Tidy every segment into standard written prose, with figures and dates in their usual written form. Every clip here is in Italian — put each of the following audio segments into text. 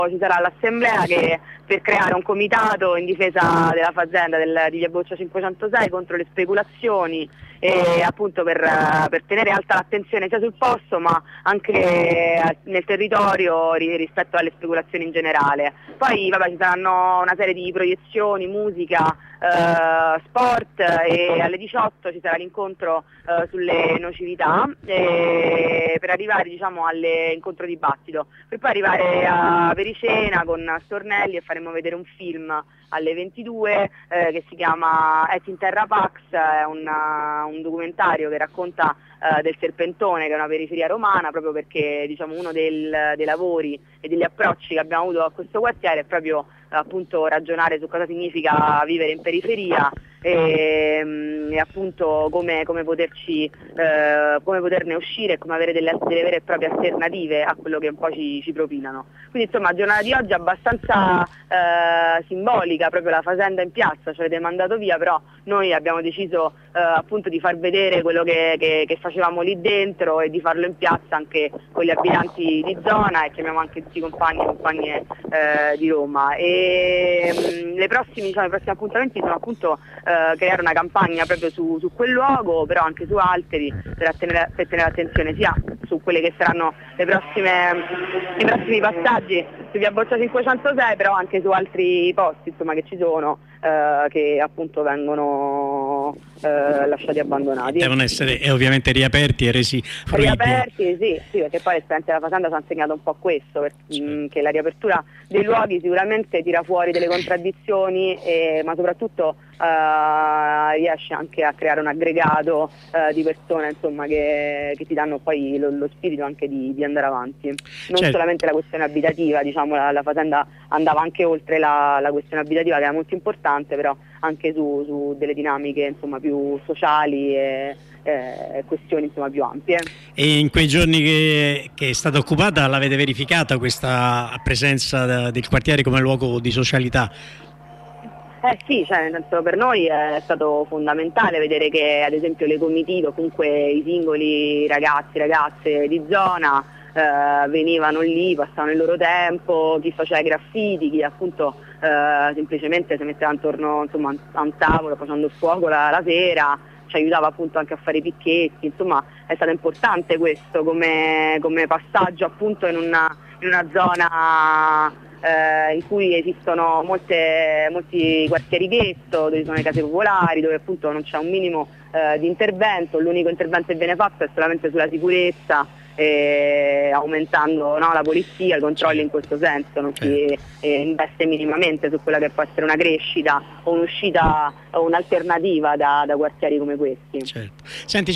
ci sarà l'assemblea per creare un comitato in difesa della fazenda di Via Boccia 506 contro le speculazioni e appunto per tenere alta l'attenzione sia sul posto ma anche nel territorio rispetto alle speculazioni in generale. Poi vabbè, ci saranno una serie di proiezioni, musica, sport e alle 18 ci sarà l'incontro sulle nocività per arrivare diciamo all'incontro dibattito, per poi arrivare a Pericena con Stornelli e faremo vedere un film alle 22 che si chiama Et in Terra Pax, è un documentario che racconta del Serpentone, che è una periferia romana, proprio perché diciamo uno dei lavori e degli approcci che abbiamo avuto a questo quartiere è proprio appunto ragionare su cosa significa vivere in periferia e appunto come poterne uscire e come avere delle vere e proprie alternative a quello che un po' ci propinano. Quindi insomma la giornata di oggi è abbastanza simbolica, proprio la fazenda in piazza, ci avete mandato via, però noi abbiamo deciso appunto di far vedere quello che facevamo lì dentro e di farlo in piazza anche con gli abitanti di zona e chiamiamo anche tutti i compagni e compagne di Roma. E i prossimi appuntamenti sono appunto creare una campagna proprio su quel luogo, però anche su altri per tenere attenzione sia su quelle che saranno i prossimi passaggi su Via Boccia 506, però anche su altri posti insomma che ci sono che appunto vengono lasciati abbandonati. Devono essere ovviamente riaperti e resi fruibili. Riaperti, sì, perché poi l'esperienza della fazenda ci ha insegnato un po' questo, che la riapertura dei luoghi sicuramente tira fuori delle contraddizioni, ma soprattutto riesce anche a creare un aggregato di persone insomma che ti danno poi lo spirito anche di andare avanti. Non solamente la questione abitativa, diciamo la fazenda andava anche oltre la questione abitativa, che era molto importante, però anche su delle dinamiche insomma più sociali e questioni insomma più ampie. E in quei giorni che è stata occupata l'avete verificata questa presenza del quartiere come luogo di socialità? Sì, nel senso, per noi è stato fondamentale vedere che ad esempio le comitive, comunque i singoli ragazzi, ragazze di zona venivano lì, passavano il loro tempo, chi faceva i graffiti, chi appunto semplicemente si metteva intorno insomma, a un tavolo facendo il fuoco la sera, ci aiutava appunto anche a fare i picchetti, insomma è stato importante questo come passaggio appunto in una zona in cui esistono molti quartieri ghetto, dove ci sono le case popolari, dove appunto non c'è un minimo di intervento, l'unico intervento che viene fatto è solamente sulla sicurezza, aumentando la polizia, i controlli in questo senso, non si investe minimamente su quella che può essere una crescita o un'uscita o un'alternativa da quartieri come questi. Certo. Senti,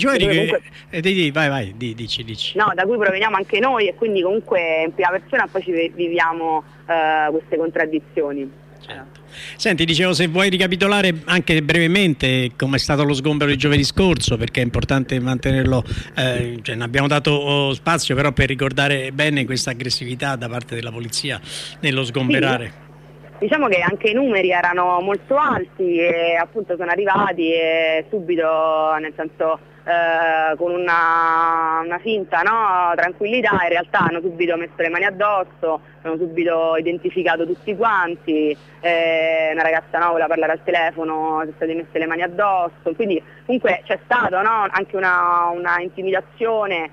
vai, dici. No, da cui proveniamo anche noi e quindi comunque in prima persona poi ci viviamo queste contraddizioni. Certo. Senti, dicevo, se vuoi ricapitolare anche brevemente come è stato lo sgombero di giovedì scorso, perché è importante mantenerlo, ne abbiamo dato spazio, però per ricordare bene questa aggressività da parte della polizia nello sgomberare. Sì. Diciamo che anche i numeri erano molto alti e appunto sono arrivati e subito, nel senso con una finta tranquillità, in realtà hanno subito messo le mani addosso, hanno subito identificato tutti quanti, una ragazza voleva parlare al telefono, si sono state messe le mani addosso, quindi comunque c'è stato anche una intimidazione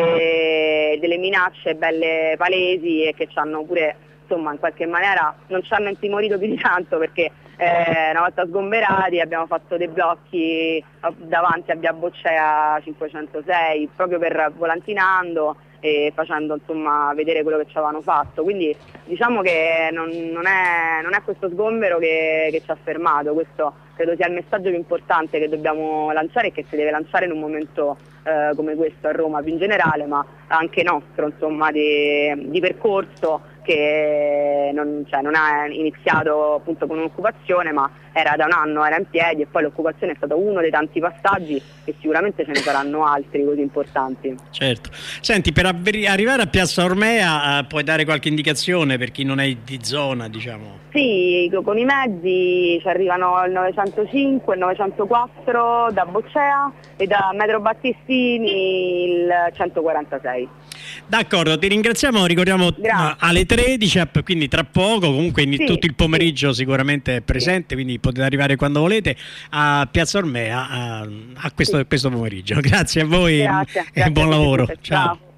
e delle minacce belle palesi e che ci hanno pure insomma in qualche maniera non ci hanno intimorito più di tanto, perché una volta sgomberati abbiamo fatto dei blocchi davanti a Via Boccea 506 proprio per volantinando e facendo insomma vedere quello che ci avevano fatto, quindi diciamo che non è questo sgombero che ci ha fermato. Questo credo sia il messaggio più importante che dobbiamo lanciare e che si deve lanciare in un momento come questo a Roma più in generale, ma anche nostro insomma di percorso che non ha iniziato appunto con un'occupazione, ma era da un anno, era in piedi, e poi l'occupazione è stato uno dei tanti passaggi e sicuramente ce ne saranno altri così importanti. Certo. Senti, per arrivare a Piazza Ormea puoi dare qualche indicazione per chi non è di zona, diciamo? Sì, con i mezzi ci arrivano il 905, il 904 da Boccea e da Metro Battistini il 146. D'accordo, ti ringraziamo, ricordiamo alle 3 13, quindi tra poco, comunque Sì, tutto il pomeriggio sì, sicuramente è presente, quindi potete arrivare quando volete a Piazza Ormea a questo pomeriggio. Grazie a voi grazie, e grazie a buon tutti e lavoro. tutte. Ciao. Ciao.